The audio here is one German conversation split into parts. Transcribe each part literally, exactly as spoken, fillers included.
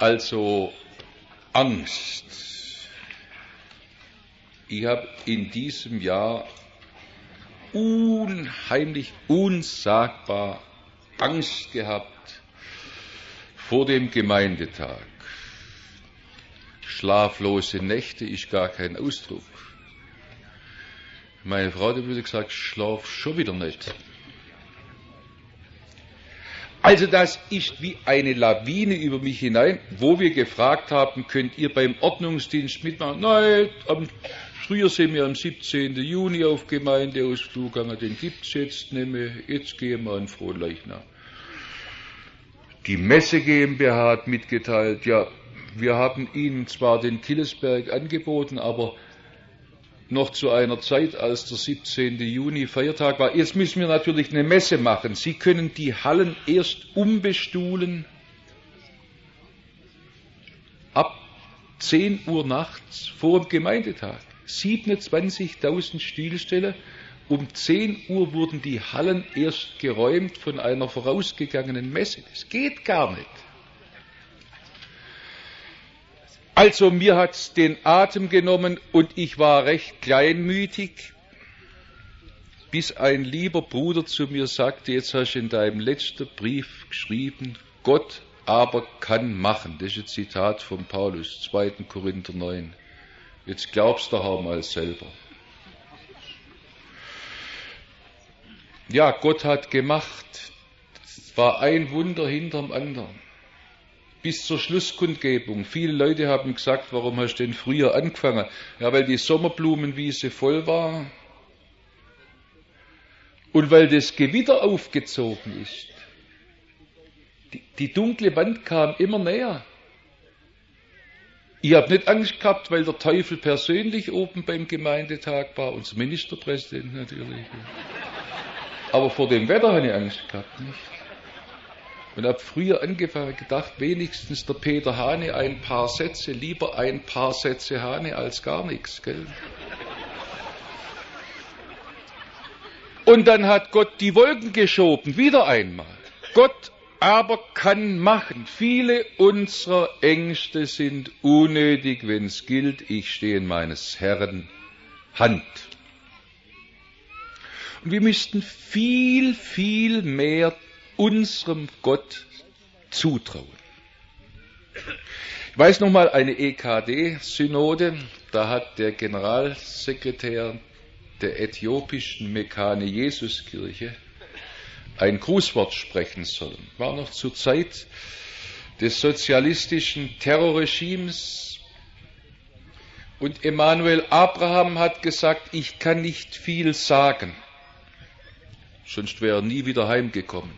Also Angst. Ich habe in diesem Jahr unheimlich, unsagbar Angst gehabt vor dem Gemeindetag. Schlaflose Nächte ist gar kein Ausdruck. Meine Frau hat wieder gesagt, schlaf schon wieder nicht. Also das ist wie eine Lawine über mich hinein, wo wir gefragt haben, könnt ihr beim Ordnungsdienst mitmachen? Nein, am, früher sind wir am siebzehnten Juni auf Gemeindeausflug gegangen, den gibt's jetzt nicht mehr, jetzt gehen wir an Fronleichnam. Die Messe GmbH hat mitgeteilt, ja, wir haben Ihnen zwar den Killesberg angeboten, aber noch zu einer Zeit, als der siebzehnten Juni Feiertag war. Jetzt müssen wir natürlich eine Messe machen. Sie können die Hallen erst umbestuhlen ab zehn Uhr nachts vor dem Gemeindetag. siebenundzwanzigtausend Stillstelle. Um zehn Uhr wurden die Hallen erst geräumt von einer vorausgegangenen Messe. Das geht gar nicht. Also mir hat's den Atem genommen und ich war recht kleinmütig, bis ein lieber Bruder zu mir sagte, jetzt hast du in deinem letzten Brief geschrieben, Gott aber kann machen. Das ist ein Zitat von Paulus, zweiter Korinther neun. Jetzt glaubst du doch mal selber. Ja, Gott hat gemacht. Es war ein Wunder hinterm anderen. Bis zur Schlusskundgebung. Viele Leute haben gesagt, warum hast du denn früher angefangen? Ja, weil die Sommerblumenwiese voll war und weil das Gewitter aufgezogen ist. Die, die dunkle Wand kam immer näher. Ich habe nicht Angst gehabt, weil der Teufel persönlich oben beim Gemeindetag war, unser Ministerpräsident natürlich. Aber vor dem Wetter habe ich Angst gehabt, nicht? Und habe früher angefangen, gedacht, wenigstens der Peter Hane ein paar Sätze, lieber ein paar Sätze Hane als gar nichts, gell? Und dann hat Gott die Wolken geschoben, wieder einmal. Gott aber kann machen. Viele unserer Ängste sind unnötig, wenn es gilt, ich stehe in meines Herrn Hand. Und wir müssten viel, viel mehr unserem Gott zutrauen. Ich weiß noch mal eine E K D-Synode, da hat der Generalsekretär der äthiopischen Mekane Jesuskirche ein Grußwort sprechen sollen. War noch zur Zeit des sozialistischen Terrorregimes und Emanuel Abraham hat gesagt, ich kann nicht viel sagen, sonst wäre er nie wieder heimgekommen.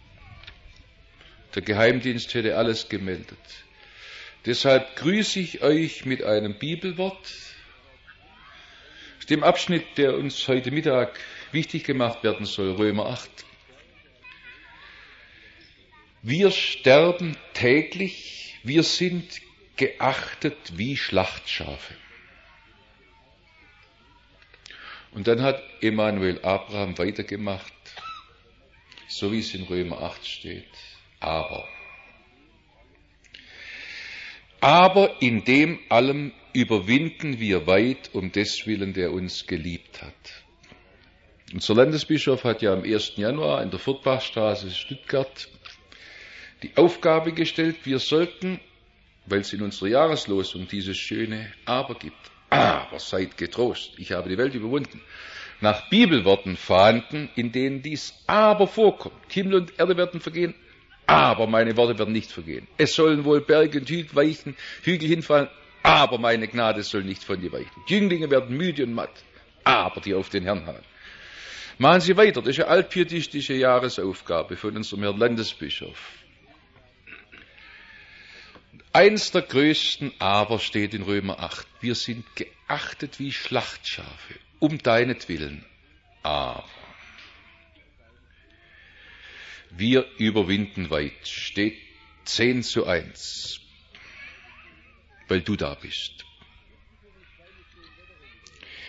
Der Geheimdienst hätte alles gemeldet. Deshalb grüße ich euch mit einem Bibelwort. Aus dem Abschnitt, der uns heute Mittag wichtig gemacht werden soll, Römer acht. Wir sterben täglich, wir sind geachtet wie Schlachtschafe. Und dann hat Emanuel Abraham weitergemacht, so wie es in Römer acht steht. Aber, aber in dem allem überwinden wir weit um deswillen, der uns geliebt hat. Unser Landesbischof hat ja am ersten Januar in der Furtbachstraße Stuttgart die Aufgabe gestellt, wir sollten, weil es in unserer Jahreslosung dieses schöne Aber gibt, aber seid getrost, ich habe die Welt überwunden, nach Bibelworten fahnden, in denen dies Aber vorkommt. Himmel und Erde werden vergehen, aber meine Worte werden nicht vergehen. Es sollen wohl Berge und Hügel weichen, Hügel hinfallen, aber meine Gnade soll nicht von dir weichen. Die Jünglinge werden müde und matt, aber die auf den Herrn harren. Machen Sie weiter, das ist eine altpietistische Jahresaufgabe von unserem Herrn Landesbischof. Eins der größten Aber steht in Römer acht. Wir sind geachtet wie Schlachtschafe, um deinetwillen. Aber wir überwinden weit. Steht zehn zu eins, weil du da bist.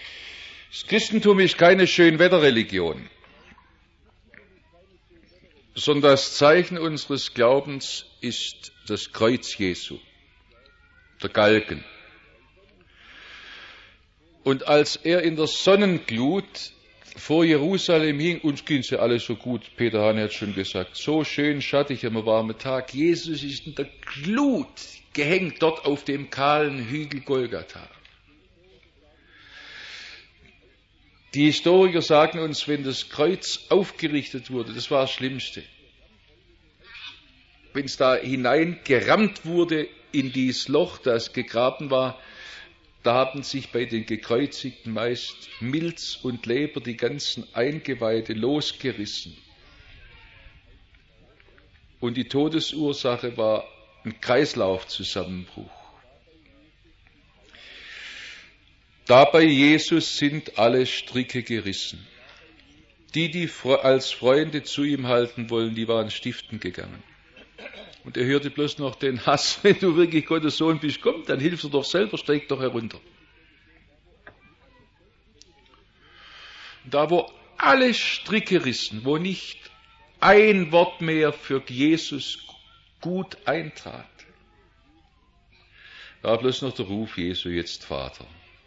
Das Christentum ist keine Schönwetterreligion, sondern das Zeichen unseres Glaubens ist das Kreuz Jesu, der Galgen. Und als er in der Sonnenglut vor Jerusalem hing, uns ging es ja alles so gut, Peter Hahn hat schon gesagt, so schön schattig am warmen Tag, Jesus ist in der Glut gehängt dort auf dem kahlen Hügel Golgatha. Die Historiker sagen uns, wenn das Kreuz aufgerichtet wurde, das war das Schlimmste. Wenn es da hineingerammt wurde in dieses Loch, das gegraben war, da haben sich bei den Gekreuzigten meist Milz und Leber, die ganzen Eingeweide losgerissen. Und die Todesursache war ein Kreislaufzusammenbruch. Da bei Jesus sind alle Stricke gerissen. Die, die als Freunde zu ihm halten wollen, die waren stiften gegangen. Und er hörte bloß noch den Hass, wenn du wirklich Gottes Sohn bist, komm, dann hilfst du doch selber, steig doch herunter. Da, wo alle Stricke rissen, wo nicht ein Wort mehr für Jesus gut eintrat, war bloß noch der Ruf Jesu, jetzt Vater.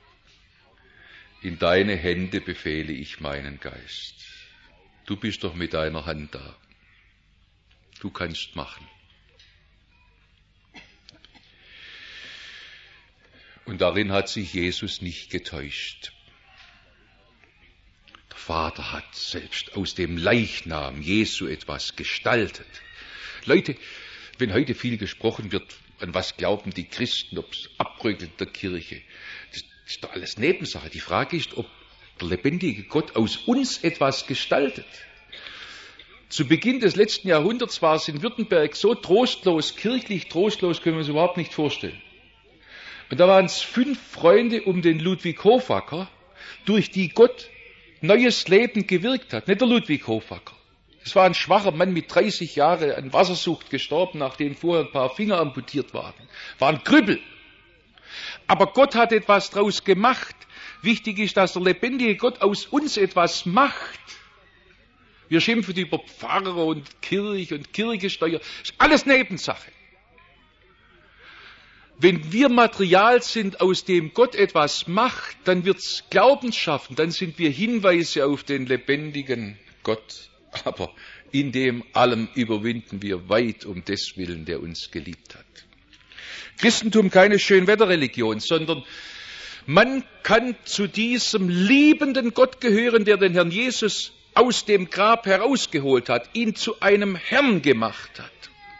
In deine Hände befehle ich meinen Geist. Du bist doch mit deiner Hand da. Du kannst machen. Und darin hat sich Jesus nicht getäuscht. Der Vater hat selbst aus dem Leichnam Jesu etwas gestaltet. Leute, wenn heute viel gesprochen wird, an was glauben die Christen, ob es abbröckelt der Kirche, das ist doch alles Nebensache. Die Frage ist, ob der lebendige Gott aus uns etwas gestaltet. Zu Beginn des letzten Jahrhunderts war es in Württemberg so trostlos, kirchlich trostlos, können wir uns überhaupt nicht vorstellen. Und da waren es fünf Freunde um den Ludwig Hofacker, durch die Gott neues Leben gewirkt hat. Nicht der Ludwig Hofacker. Es war ein schwacher Mann mit dreißig Jahren an Wassersucht gestorben, nachdem vorher ein paar Finger amputiert waren. War ein Krüppel. Aber Gott hat etwas draus gemacht. Wichtig ist, dass der lebendige Gott aus uns etwas macht. Wir schimpfen über Pfarrer und Kirche und Kirchensteuer. Das ist alles Nebensache. Wenn wir Material sind, aus dem Gott etwas macht, dann wird's Glauben schaffen, dann sind wir Hinweise auf den lebendigen Gott. Aber in dem allem überwinden wir weit um des Willen, der uns geliebt hat. Christentum keine Schönwetterreligion, sondern man kann zu diesem liebenden Gott gehören, der den Herrn Jesus aus dem Grab herausgeholt hat, ihn zu einem Herrn gemacht hat.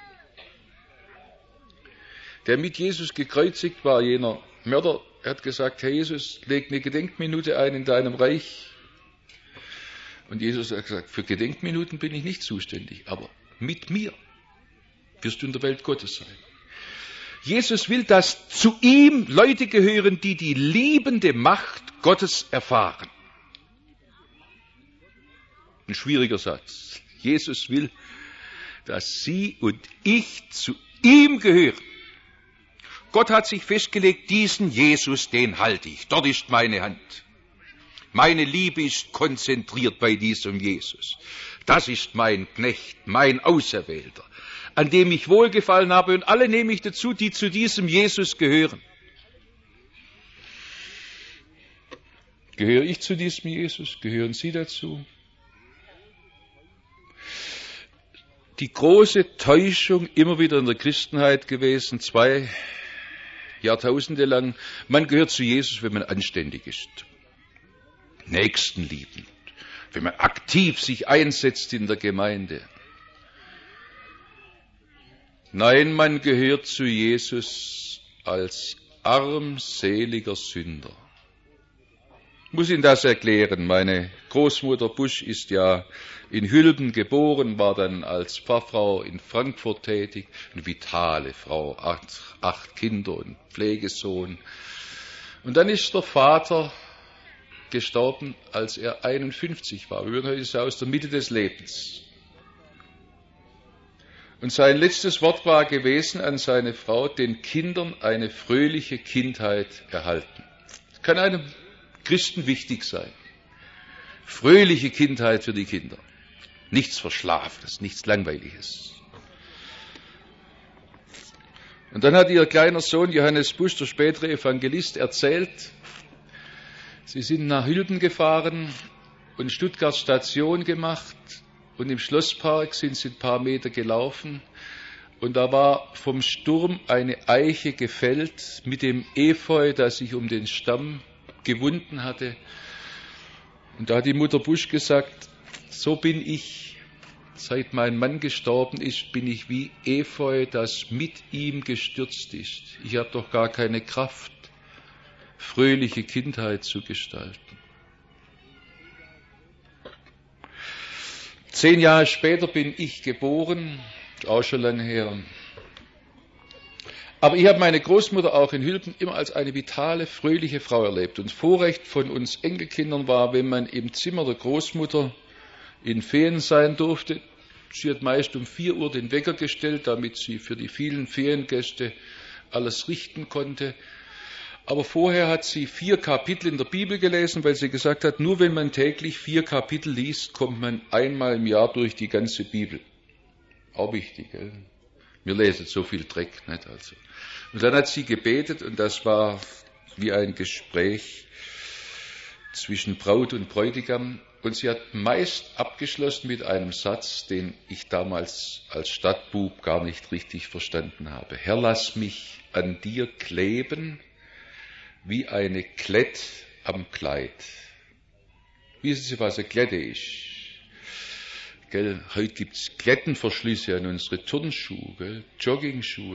Der mit Jesus gekreuzigt war, jener Mörder, er hat gesagt, Herr Jesus, leg eine Gedenkminute ein in deinem Reich. Und Jesus hat gesagt, für Gedenkminuten bin ich nicht zuständig, aber mit mir wirst du in der Welt Gottes sein. Jesus will, dass zu ihm Leute gehören, die die liebende Macht Gottes erfahren. Ein schwieriger Satz. Jesus will, dass Sie und ich zu ihm gehören. Gott hat sich festgelegt, diesen Jesus, den halte ich. Dort ist meine Hand. Meine Liebe ist konzentriert bei diesem Jesus. Das ist mein Knecht, mein Auserwählter, an dem ich wohlgefallen habe, und alle nehme ich dazu, die zu diesem Jesus gehören. Gehöre ich zu diesem Jesus? Gehören Sie dazu? Die große Täuschung immer wieder in der Christenheit gewesen, zwei Jahrtausende lang, man gehört zu Jesus, wenn man anständig ist, nächstenliebend, wenn man aktiv sich einsetzt in der Gemeinde. Nein, man gehört zu Jesus als armseliger Sünder. Ich muss Ihnen das erklären. Meine Großmutter Busch ist ja in Hülben geboren, war dann als Pfarrfrau in Frankfurt tätig, eine vitale Frau, acht, acht Kinder und Pflegesohn. Und dann ist der Vater gestorben, als er einundfünfzig war. Wir würden heute sagen, aus der Mitte des Lebens. Und sein letztes Wort war gewesen an seine Frau, den Kindern eine fröhliche Kindheit erhalten. Das kann einem Christen wichtig sein. Fröhliche Kindheit für die Kinder. Nichts Verschlafenes, nichts Langweiliges. Und dann hat ihr kleiner Sohn Johannes Busch, der spätere Evangelist, erzählt, sie sind nach Hülben gefahren und Stuttgart Station gemacht und im Schlosspark sind sie ein paar Meter gelaufen und da war vom Sturm eine Eiche gefällt mit dem Efeu, das sich um den Stamm gewunden hatte. Und da hat die Mutter Busch gesagt, so bin ich. Seit mein Mann gestorben ist, bin ich wie Efeu, das mit ihm gestürzt ist. Ich habe doch gar keine Kraft, fröhliche Kindheit zu gestalten. Zehn Jahre später bin ich geboren, auch schon lange her. Aber ich habe meine Großmutter auch in Hülben immer als eine vitale, fröhliche Frau erlebt. Und Vorrecht von uns Enkelkindern war, wenn man im Zimmer der Großmutter in Ferien sein durfte. Sie hat meist um vier Uhr den Wecker gestellt, damit sie für die vielen Feriengäste alles richten konnte. Aber vorher hat sie vier Kapitel in der Bibel gelesen, weil sie gesagt hat, nur wenn man täglich vier Kapitel liest, kommt man einmal im Jahr durch die ganze Bibel. Auch wichtig, gell? Wir lesen so viel Dreck, nicht? Also. Und dann hat sie gebetet und das war wie ein Gespräch zwischen Braut und Bräutigam. Und sie hat meist abgeschlossen mit einem Satz, den ich damals als Stadtbub gar nicht richtig verstanden habe. Herr, lass mich an dir kleben wie eine Klett am Kleid. Wissen Sie, was eine Klette ist? Gell? Heute gibt es Klettenverschlüsse an unsere Turnschuhe, gell? Joggingschuhe.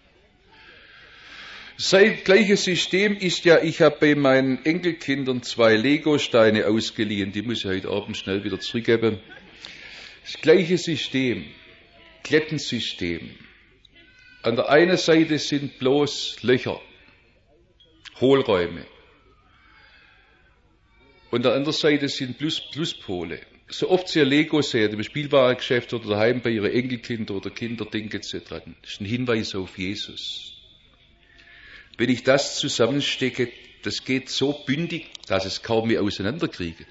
Das gleiche System ist ja, ich habe bei meinen Enkelkindern zwei Lego-Steine ausgeliehen, die muss ich heute Abend schnell wieder zurückgeben. Das gleiche System, Klettensystem. An der einen Seite sind bloß Löcher, Hohlräume. Und an der anderen Seite sind Plus, Pluspole. So oft Sie Lego sehen, im Spielwarengeschäft oder daheim bei Ihren Enkelkindern oder Kinderding et cetera, das ist ein Hinweis auf Jesus. Wenn ich das zusammenstecke, das geht so bündig, dass es kaum mehr auseinanderkriegt.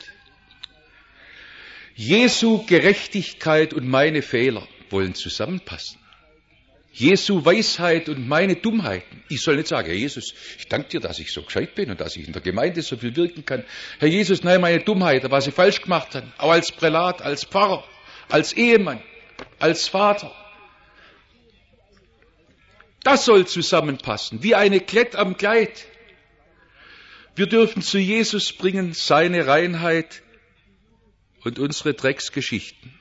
Jesu Gerechtigkeit und meine Fehler wollen zusammenpassen. Jesu Weisheit und meine Dummheiten. Ich soll nicht sagen, Herr Jesus, ich danke dir, dass ich so gescheit bin und dass ich in der Gemeinde so viel wirken kann. Herr Jesus, nein, meine Dummheit, was ich falsch gemacht habe, auch als Prälat, als Pfarrer, als Ehemann, als Vater. Das soll zusammenpassen, wie eine Klett am Kleid. Wir dürfen zu Jesus bringen seine Reinheit und unsere Drecksgeschichten.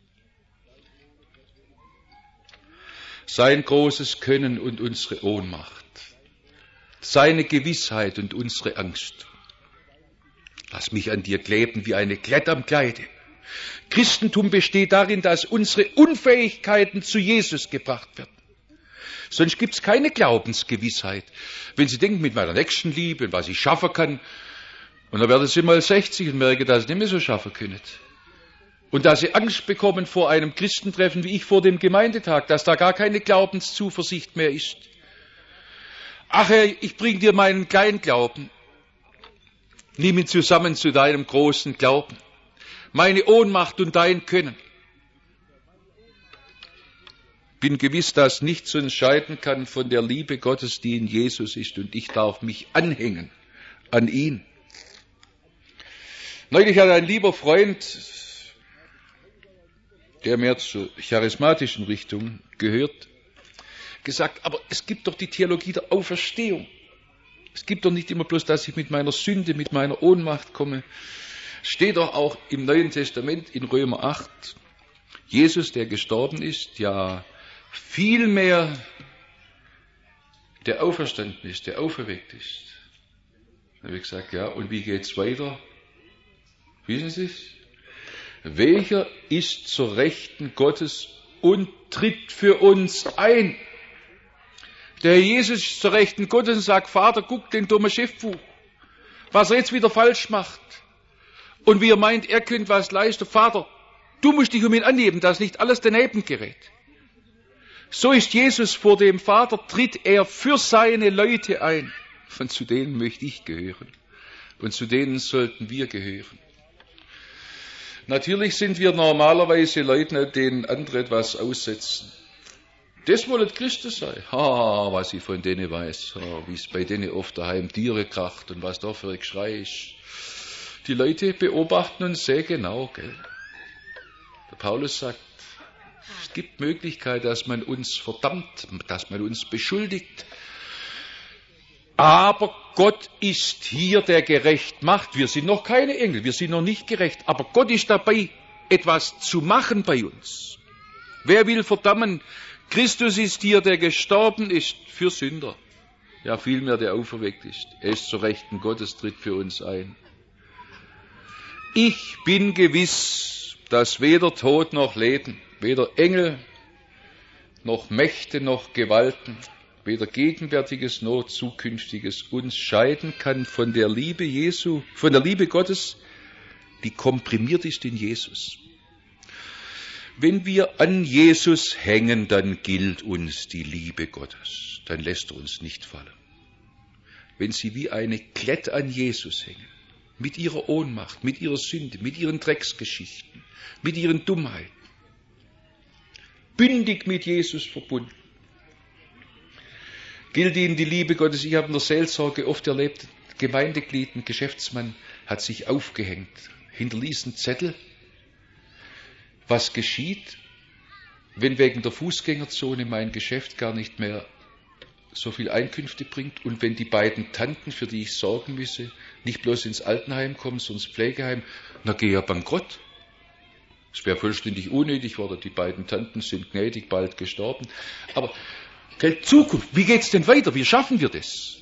Sein großes Können und unsere Ohnmacht. Seine Gewissheit und unsere Angst. Lass mich an dir kleben wie eine Klett am Kleide. Christentum besteht darin, dass unsere Unfähigkeiten zu Jesus gebracht werden. Sonst gibt es keine Glaubensgewissheit. Wenn Sie denken, mit meiner Nächstenliebe, was ich schaffen kann, und dann werden Sie mal sechzig und merken, dass Sie nicht mehr so schaffen können. Und dass Sie Angst bekommen vor einem Christentreffen, wie ich vor dem Gemeindetag, dass da gar keine Glaubenszuversicht mehr ist. Ach Herr, ich bring dir meinen kleinen Glauben. Nimm ihn zusammen zu deinem großen Glauben. Meine Ohnmacht und dein Können. Bin gewiss, dass nichts uns scheiden kann von der Liebe Gottes, die in Jesus ist, und ich darf mich anhängen an ihn. Neulich hat ein lieber Freund, der mehr zur charismatischen Richtung gehört, gesagt, aber es gibt doch die Theologie der Auferstehung. Es gibt doch nicht immer bloß, dass ich mit meiner Sünde, mit meiner Ohnmacht komme. Steht doch auch im Neuen Testament in Römer acht, Jesus, der gestorben ist, ja, vielmehr der auferstanden ist, der auferweckt ist. Dann habe ich gesagt, ja, und wie geht's weiter? Wissen Sie es? Welcher ist zur Rechten Gottes und tritt für uns ein? Der Herr Jesus ist zur Rechten Gottes und sagt, Vater, guck den dummen Schiffbuch, was er jetzt wieder falsch macht. Und wie er meint, er könnte was leisten. Vater, du musst dich um ihn annehmen, dass nicht alles daneben gerät. So ist Jesus vor dem Vater, tritt er für seine Leute ein. Und zu denen möchte ich gehören. Und zu denen sollten wir gehören. Natürlich sind wir normalerweise Leute, denen andere etwas aussetzen. Das wollen Christen sein. Ha, was ich von denen weiß, wie es bei denen oft daheim Tiere kracht und was da für ein Geschrei ist. Die Leute beobachten uns sehr genau, gell? Der Paulus sagt, es gibt Möglichkeit, dass man uns verdammt, dass man uns beschuldigt. Aber Gott ist hier, der gerecht macht. Wir sind noch keine Engel, wir sind noch nicht gerecht. Aber Gott ist dabei, etwas zu machen bei uns. Wer will verdammen? Christus ist hier, der gestorben ist für Sünder. Ja, vielmehr der auferweckt ist. Er ist zur Rechten Gottes, tritt für uns ein. Ich bin gewiss, dass weder Tod noch Leben, weder Engel noch Mächte noch Gewalten, weder Gegenwärtiges noch Zukünftiges uns scheiden kann von der Liebe Jesu, von der Liebe Gottes, die komprimiert ist in Jesus. Wenn wir an Jesus hängen, dann gilt uns die Liebe Gottes. Dann lässt er uns nicht fallen. Wenn Sie wie eine Klette an Jesus hängen, mit Ihrer Ohnmacht, mit Ihrer Sünde, mit Ihren Drecksgeschichten, mit Ihren Dummheiten, bündig mit Jesus verbunden, gilt Ihnen die Liebe Gottes. Ich habe in der Seelsorge oft erlebt, ein Gemeindeglied, ein Geschäftsmann hat sich aufgehängt, hinterließ einen Zettel. Was geschieht, wenn wegen der Fußgängerzone mein Geschäft gar nicht mehr so viel Einkünfte bringt und wenn die beiden Tanten, für die ich sorgen müsse, nicht bloß ins Altenheim kommen, sondern ins Pflegeheim, dann gehe ich ja bankrott. Es wäre vollständig unnötig worden, die beiden Tanten sind gnädig bald gestorben. Aber Geld, Zukunft, wie geht's denn weiter? Wie schaffen wir das?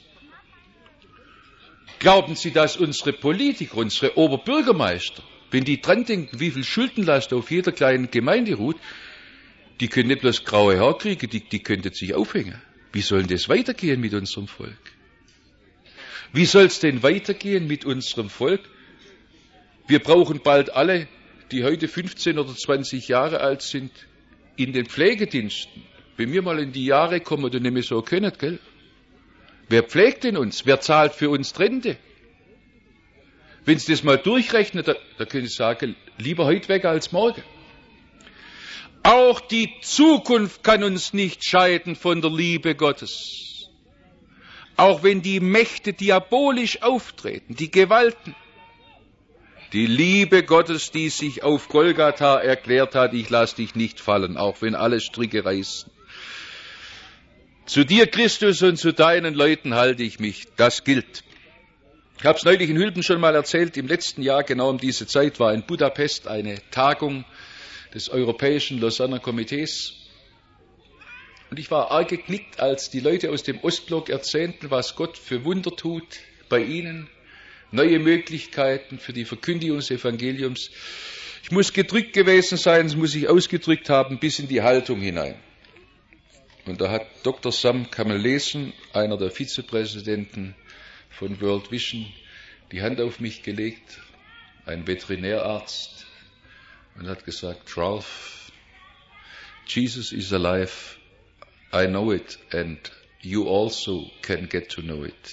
Glauben Sie, dass unsere Politiker, unsere Oberbürgermeister, wenn die dran denken, wie viel Schuldenlast auf jeder kleinen Gemeinde ruht, die können nicht bloß graue Haare kriegen, die, die könnten sich aufhängen. Wie soll das weitergehen mit unserem Volk? Wie soll es denn weitergehen mit unserem Volk? Wir brauchen bald alle, die heute fünfzehn oder zwanzig Jahre alt sind, in den Pflegediensten. Wenn wir mal in die Jahre kommen, dann nehmen wir so können, gell? Wer pflegt denn uns? Wer zahlt für uns Rente? Wenn Sie das mal durchrechnen, da, da können Sie sagen, lieber heute weg als morgen. Auch die Zukunft kann uns nicht scheiden von der Liebe Gottes. Auch wenn die Mächte diabolisch auftreten, die Gewalten. Die Liebe Gottes, die sich auf Golgatha erklärt hat, ich lass dich nicht fallen, auch wenn alle Stricke reißen. Zu dir, Christus, und zu deinen Leuten halte ich mich, das gilt. Ich habe es neulich in Hülben schon mal erzählt, im letzten Jahr, genau um diese Zeit, war in Budapest eine Tagung des Europäischen Lausanner Komitees. Und ich war arg geknickt, als die Leute aus dem Ostblock erzählten, was Gott für Wunder tut bei ihnen, neue Möglichkeiten für die Verkündigung des Evangeliums. Ich muss gedrückt gewesen sein, es muss ich ausgedrückt haben, bis in die Haltung hinein. Und da hat Doktor Sam, kann man lesen, einer der Vizepräsidenten von World Vision, die Hand auf mich gelegt, ein Veterinärarzt, und hat gesagt, Ralph, Jesus is alive, I know it, and you also can get to know it.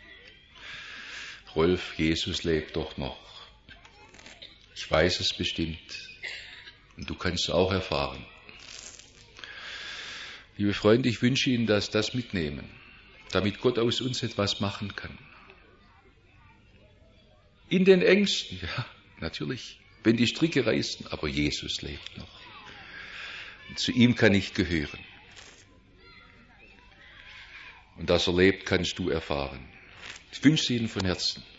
Rolf, Jesus lebt doch noch. Ich weiß es bestimmt, und du kannst es auch erfahren. Liebe Freunde, ich wünsche Ihnen, dass das mitnehmen, damit Gott aus uns etwas machen kann. In den Ängsten, ja, natürlich, wenn die Stricke reißen, aber Jesus lebt noch. Und zu ihm kann ich gehören. Und dass er lebt, kannst du erfahren. Ich wünsche Ihnen von Herzen.